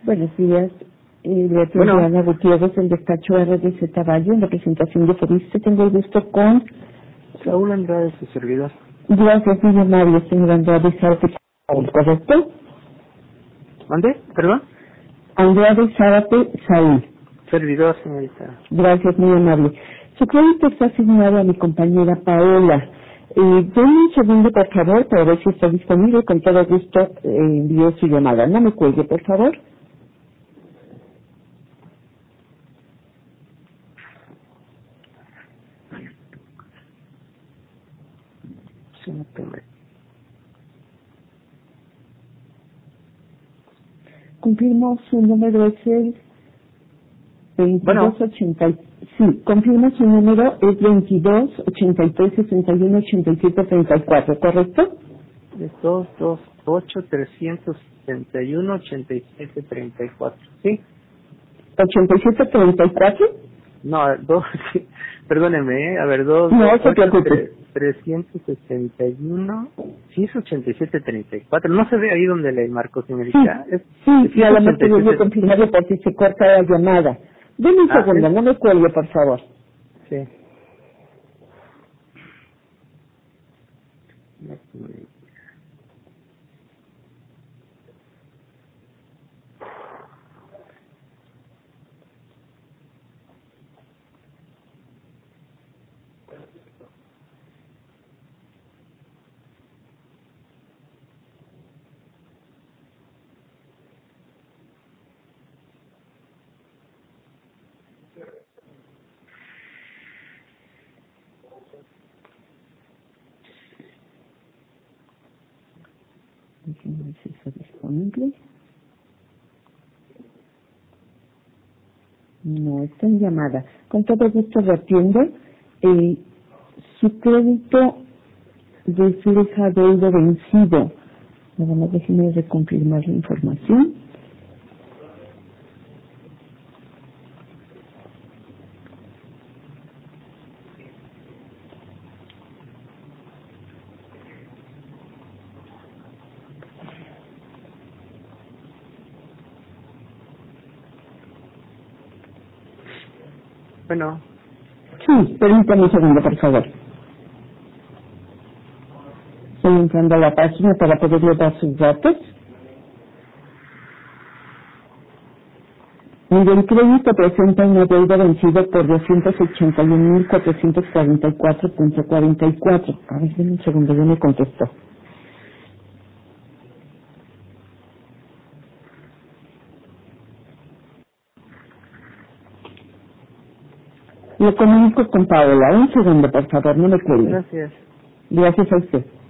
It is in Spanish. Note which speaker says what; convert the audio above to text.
Speaker 1: Buenos días. Le
Speaker 2: Bueno,
Speaker 1: Ana Gutiérrez, del despacho RDZ Valle, en representación de Felice. Tengo el gusto con...
Speaker 2: Saúl Andrade, su servidor.
Speaker 1: Gracias, muy amable, señor Andrade Zárate, ¿correcto?
Speaker 2: ¿Mande? ¿Perdón?
Speaker 1: Andrade Zárate Saúl.
Speaker 2: Servidor, señorita.
Speaker 1: Gracias, muy amable. Su crédito está asignado a mi compañera Paola. Denme un segundo, por favor, para ver si está disponible. Con todo gusto envío su llamada. No me cuelgue, por favor.
Speaker 2: Sí, no tengo.
Speaker 1: Confirmo su número es el
Speaker 2: Bueno,
Speaker 1: 2280. Sí, confirmo su número es 2283618734, ¿correcto?
Speaker 2: es 228-371-8734. ¿Sí?
Speaker 1: 8734.
Speaker 2: No, sí, perdóneme, a ver,
Speaker 1: No se preocupe.
Speaker 2: 361. Sí, es 8734. No se ve ahí donde le marco,
Speaker 1: Sí,
Speaker 2: señorita.
Speaker 1: sí,
Speaker 2: Sí, es
Speaker 1: nada más quería yo
Speaker 2: 87.
Speaker 1: confirmarlo por si se corta la llamada. Denme un
Speaker 2: Ah,
Speaker 1: segundo, no me cuelgue, por favor.
Speaker 2: sí.
Speaker 1: Déjenme ver si está disponible. No, está en llamada. Con todo gusto lo atiendo. Su crédito refleja deuda vencido. Nada más déjenme reconfirmar la información.
Speaker 2: Bueno,
Speaker 1: Sí, permítame un segundo, por favor. Estoy entrando a la página para poderle dar sus datos. Mire, el crédito presenta una deuda vencida por 281.444.44. A ver, denme un segundo, ya me contestó. Lo comunico con Paola. Un segundo, por favor, no me cuelgue.
Speaker 2: gracias.
Speaker 1: Gracias a usted.